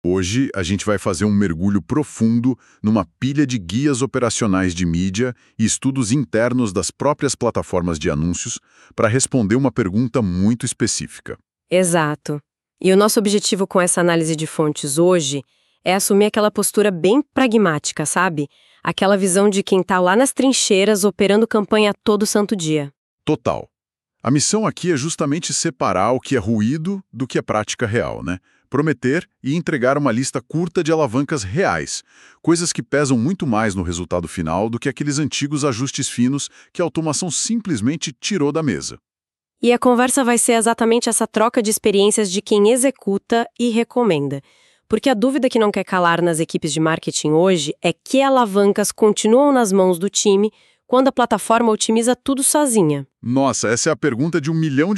Hoje, a gente vai fazer um mergulho profundo numa pilha de guias operacionais de mídia e estudos internos das próprias plataformas de anúncios para responder uma pergunta muito específica. Exato. E o nosso objetivo com essa análise de fontes hoje é assumir aquela postura bem pragmática, sabe? Aquela visão de quem está lá nas trincheiras operando campanha todo santo dia. Total. A missão aqui é justamente separar o que é ruído do que é prática real, né? Prometer e entregar uma lista curta de alavancas reais, coisas que pesam muito mais no resultado final do que aqueles antigos ajustes finos que a automação simplesmente tirou da mesa. E a conversa vai ser exatamente essa troca de experiências de quem executa e recomenda. Porque a dúvida que não quer calar nas equipes de marketing hoje é que alavancas continuam nas mãos do time quando a plataforma otimiza tudo sozinha. Nossa, essa é a pergunta de $1 milhão.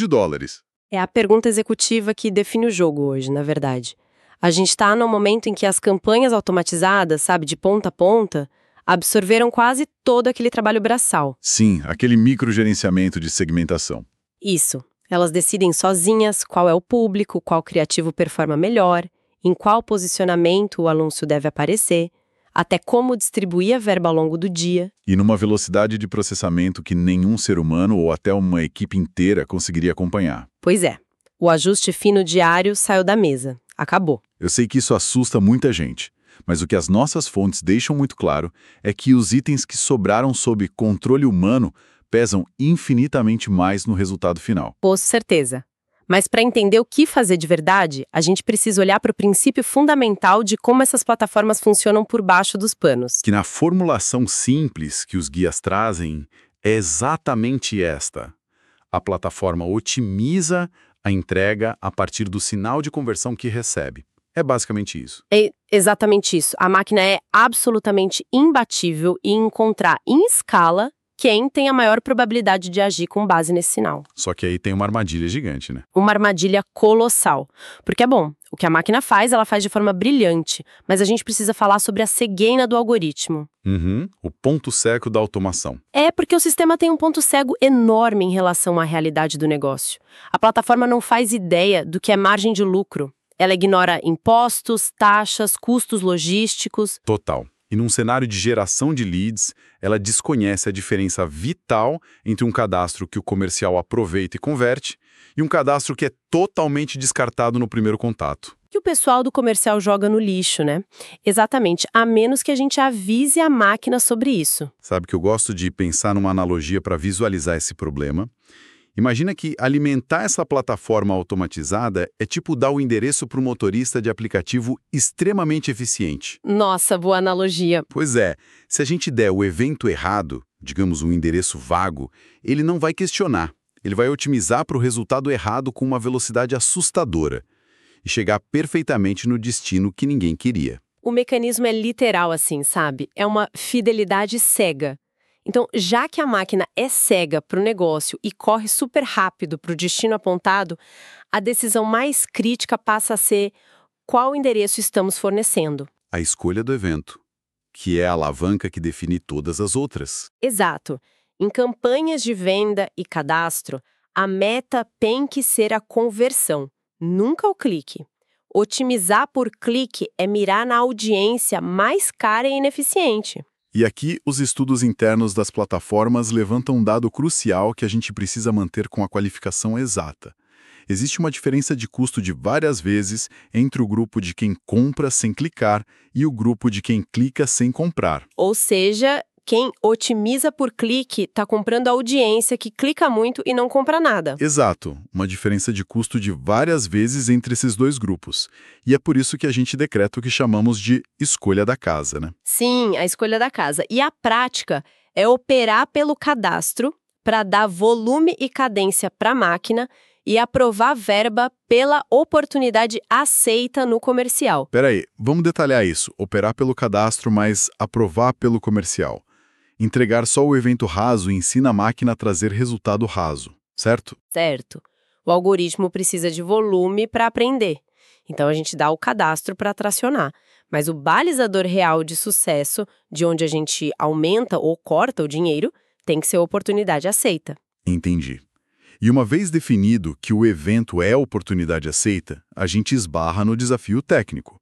É a pergunta executiva que define o jogo hoje, na verdade. A gente está num momento em que as campanhas automatizadas, sabe, de ponta a ponta, absorveram quase todo aquele trabalho braçal. Sim, aquele microgerenciamento de segmentação. Isso. Elas decidem sozinhas qual é o público, qual criativo performa melhor, em qual posicionamento o anúncio deve aparecer, até como distribuir a verba ao longo do dia. E numa velocidade de processamento que nenhum ser humano ou até uma equipe inteira conseguiria acompanhar. Pois é. O ajuste fino diário saiu da mesa. Acabou. Eu sei que isso assusta muita gente, mas o que as nossas fontes deixam muito claro é que os itens que sobraram sob controle humano pesam infinitamente mais no resultado final. Com certeza. Mas para entender o que fazer de verdade, a gente precisa olhar para o princípio fundamental de como essas plataformas funcionam por baixo dos panos. Que na formulação simples que os guias trazem é exatamente esta. A plataforma otimiza a entrega a partir do sinal de conversão que recebe. É basicamente isso. É exatamente isso. A máquina é absolutamente imbatível em encontrar em escala quem tem a maior probabilidade de agir com base nesse sinal. Só que aí tem uma armadilha gigante, né? Uma armadilha colossal. Porque é bom, o que a máquina faz, ela faz de forma brilhante, mas a gente precisa falar sobre a cegueira do algoritmo. O ponto cego da automação. É porque o sistema tem um ponto cego enorme em relação à realidade do negócio. A plataforma não faz ideia do que é margem de lucro. Ela ignora impostos, taxas, custos logísticos. Total. E num cenário de geração de leads, ela desconhece a diferença vital entre um cadastro que o comercial aproveita e converte e um cadastro que é totalmente descartado no primeiro contato. Que o pessoal do comercial joga no lixo, né? Exatamente, a menos que a gente avise a máquina sobre isso. Sabe que eu gosto de pensar numa analogia para visualizar esse problema? Imagina que alimentar essa plataforma automatizada é tipo dar o endereço para um motorista de aplicativo extremamente eficiente. Nossa, boa analogia. Pois é, se a gente der o evento errado, digamos um endereço vago, ele não vai questionar. Ele vai otimizar para o resultado errado com uma velocidade assustadora e chegar perfeitamente no destino que ninguém queria. O mecanismo é literal assim, sabe? É uma fidelidade cega. Então, já que a máquina é cega para o negócio e corre super rápido para o destino apontado, a decisão mais crítica passa a ser qual endereço estamos fornecendo. A escolha do evento, que é a alavanca que define todas as outras. Exato. Em campanhas de venda e cadastro, a meta tem que ser a conversão, nunca o clique. Otimizar por clique é mirar na audiência mais cara e ineficiente. E aqui, os estudos internos das plataformas levantam um dado crucial que a gente precisa manter com a qualificação exata. Existe uma diferença de custo de várias vezes entre o grupo de quem compra sem clicar e o grupo de quem clica sem comprar. Ou seja, quem otimiza por clique está comprando a audiência que clica muito e não compra nada. Exato, uma diferença de custo de várias vezes entre esses dois grupos. E é por isso que a gente decreta o que chamamos de escolha da casa, né? Sim, a escolha da casa. E a prática é operar pelo cadastro para dar volume e cadência para a máquina e aprovar verba pela oportunidade aceita no comercial. Peraí, vamos detalhar isso. Operar pelo cadastro, mas aprovar pelo comercial. Entregar só o evento raso ensina a máquina a trazer resultado raso, certo? Certo. O algoritmo precisa de volume para aprender. Então a gente dá o cadastro para tracionar. Mas o balizador real de sucesso, de onde a gente aumenta ou corta o dinheiro, tem que ser oportunidade aceita. Entendi. E uma vez definido que o evento é oportunidade aceita, a gente esbarra no desafio técnico.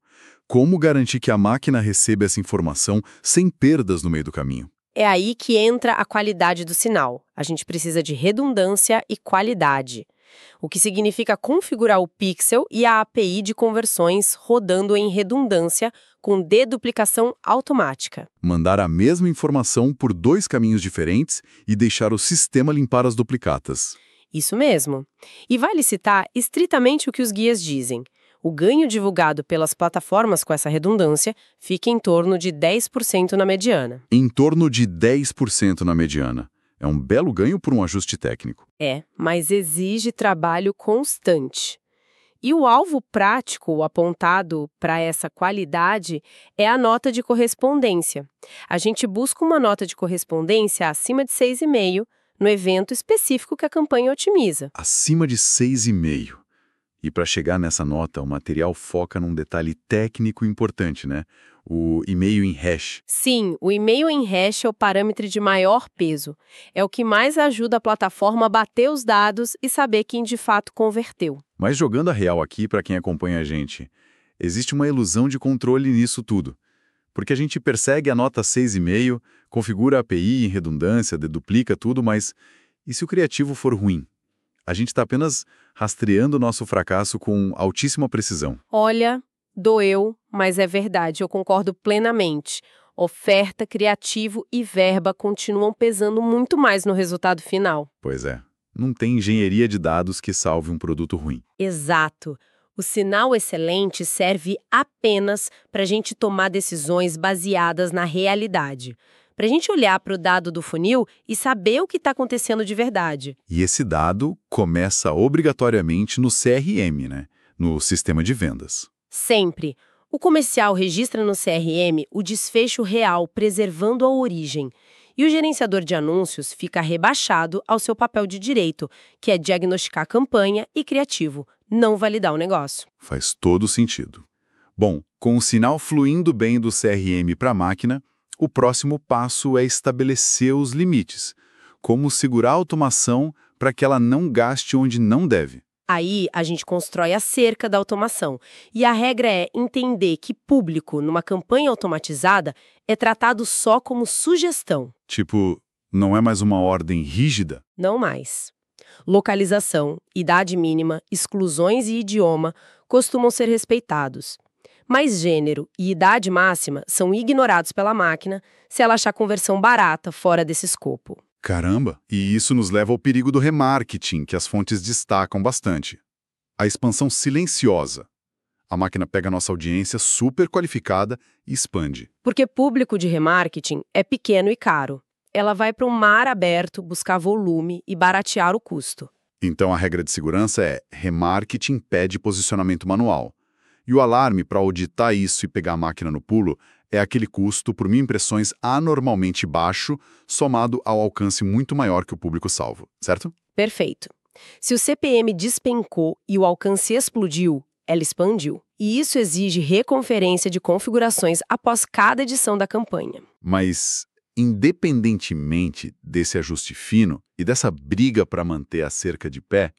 como garantir que a máquina receba essa informação sem perdas no meio do caminho? É aí que entra a qualidade do sinal. A gente precisa de redundância e qualidade, o que significa configurar o pixel e a API de conversões rodando em redundância com deduplicação automática. Mandar a mesma informação por 2 caminhos diferentes e deixar o sistema limpar as duplicatas. Isso mesmo. E vale citar estritamente o que os guias dizem. O ganho divulgado pelas plataformas com essa redundância fica em torno de 10% na mediana. Em torno de 10% na mediana. É um belo ganho por um ajuste técnico. É, mas exige trabalho constante. E o alvo prático apontado para essa qualidade é a nota de correspondência. A gente busca uma nota de correspondência acima de 6,5 no evento específico que a campanha otimiza. Acima de 6,5. E para chegar nessa nota, o material foca num detalhe técnico importante, né? O e-mail em hash. Sim, o e-mail em hash é o parâmetro de maior peso. É o que mais ajuda a plataforma a bater os dados e saber quem de fato converteu. Mas jogando a real aqui para quem acompanha a gente, existe uma ilusão de controle nisso tudo. Porque a gente persegue a nota 6,5, configura a API em redundância, deduplica tudo, mas e se o criativo for ruim? A gente está apenas rastreando o nosso fracasso com altíssima precisão. Olha, doeu, mas é verdade, eu concordo plenamente. Oferta, criativo e verba continuam pesando muito mais no resultado final. Pois é, não tem engenharia de dados que salve um produto ruim. Exato. O sinal excelente serve apenas para a gente tomar decisões baseadas na realidade. Para a gente olhar para o dado do funil e saber o que está acontecendo de verdade. E esse dado começa obrigatoriamente no CRM, né? No sistema de vendas. Sempre. O comercial registra no CRM o desfecho real, preservando a origem. E o gerenciador de anúncios fica rebaixado ao seu papel de direito, que é diagnosticar a campanha e criativo, não validar o negócio. Faz todo sentido. Bom, com o sinal fluindo bem do CRM para a máquina, o próximo passo é estabelecer os limites. Como segurar a automação para que ela não gaste onde não deve. Aí a gente constrói a cerca da automação. E a regra é entender que público, numa campanha automatizada, é tratado só como sugestão. Tipo, não é mais uma ordem rígida? Não mais. Localização, idade mínima, exclusões e idioma costumam ser respeitados. Mas gênero e idade máxima são ignorados pela máquina se ela achar conversão barata fora desse escopo. Caramba! E isso nos leva ao perigo do remarketing, que as fontes destacam bastante. A expansão silenciosa. A máquina pega a nossa audiência super qualificada e expande. Porque público de remarketing é pequeno e caro. Ela vai para um mar aberto buscar volume e baratear o custo. Então a regra de segurança é remarketing pede posicionamento manual. E o alarme para auditar isso e pegar a máquina no pulo é aquele custo por 1.000 impressões anormalmente baixo, somado ao alcance muito maior que o público salvo, certo? Perfeito. Se o CPM despencou e o alcance explodiu, ela expandiu. E isso exige reconferência de configurações após cada edição da campanha. Mas, independentemente desse ajuste fino e dessa briga para manter a cerca de pé,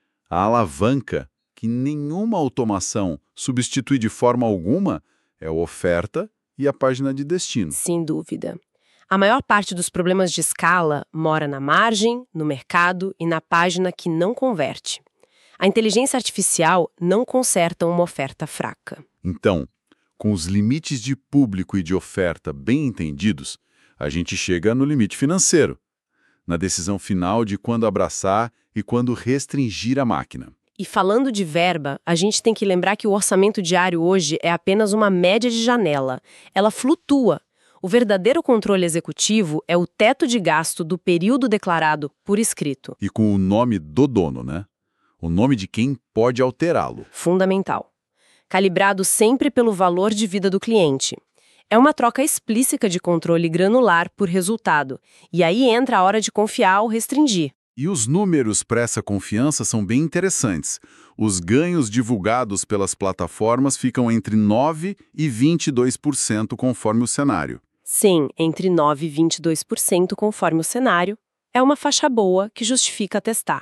a alavanca que nenhuma automação substitui de forma alguma é a oferta e a página de destino. Sem dúvida. A maior parte dos problemas de escala mora na margem, no mercado e na página que não converte. A inteligência artificial não conserta uma oferta fraca. Então, com os limites de público e de oferta bem entendidos, a gente chega no limite financeiro, na decisão final de quando abraçar e quando restringir a máquina. E falando de verba, a gente tem que lembrar que o orçamento diário hoje é apenas uma média de janela. Ela flutua. O verdadeiro controle executivo é o teto de gasto do período declarado por escrito. E com o nome do dono, né? O nome de quem pode alterá-lo. Fundamental. Calibrado sempre pelo valor de vida do cliente. É uma troca explícita de controle granular por resultado. E aí entra a hora de confiar ou restringir. E os números para essa confiança são bem interessantes. Os ganhos divulgados pelas plataformas ficam entre 9% e 22% conforme o cenário. Sim, entre 9% e 22% conforme o cenário. É uma faixa boa que justifica testar.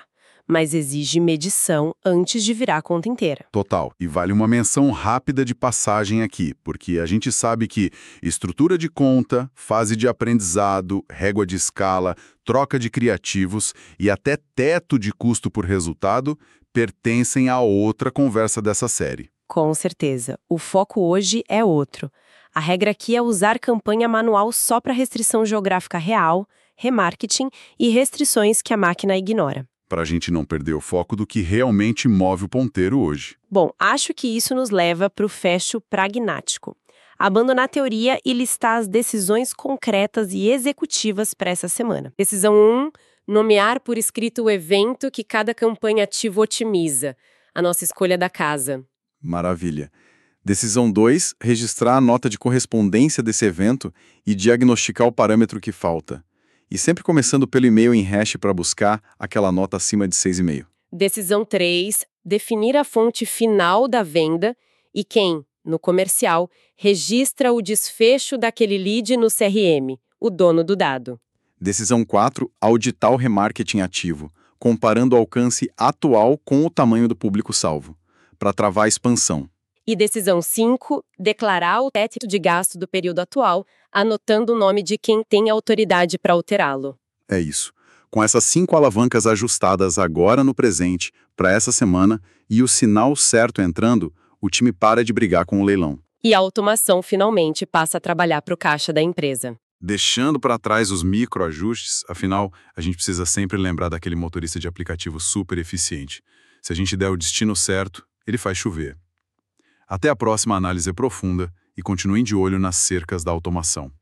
mas exige medição antes de virar a conta inteira. Total. E vale uma menção rápida de passagem aqui, porque a gente sabe que estrutura de conta, fase de aprendizado, régua de escala, troca de criativos e até teto de custo por resultado pertencem a outra conversa dessa série. Com certeza. O foco hoje é outro. A regra aqui é usar campanha manual só para restrição geográfica real, remarketing e restrições que a máquina ignora. Para a gente não perder o foco do que realmente move o ponteiro hoje. Bom, acho que isso nos leva para o fecho pragmático. Abandonar a teoria e listar as decisões concretas e executivas para essa semana. Decisão 1, nomear por escrito o evento que cada campanha ativa otimiza. A nossa escolha da casa. Maravilha. Decisão 2, registrar a nota de correspondência desse evento e diagnosticar o parâmetro que falta. E sempre começando pelo e-mail em hash para buscar aquela nota acima de 6,5. Decisão 3, definir a fonte final da venda e quem, no comercial, registra o desfecho daquele lead no CRM, o dono do dado. Decisão 4, auditar o remarketing ativo, comparando o alcance atual com o tamanho do público salvo, para travar a expansão. E decisão 5, declarar o teto de gasto do período atual, anotando o nome de quem tem autoridade para alterá-lo. É isso. Com essas 5 alavancas ajustadas agora no presente, para essa semana, e o sinal certo entrando, o time para de brigar com o leilão. E a automação finalmente passa a trabalhar para o caixa da empresa. Deixando para trás os microajustes, afinal, a gente precisa sempre lembrar daquele motorista de aplicativo super eficiente. Se a gente der o destino certo, ele faz chover. Até a próxima análise profunda e continuem de olho nas cercas da automação.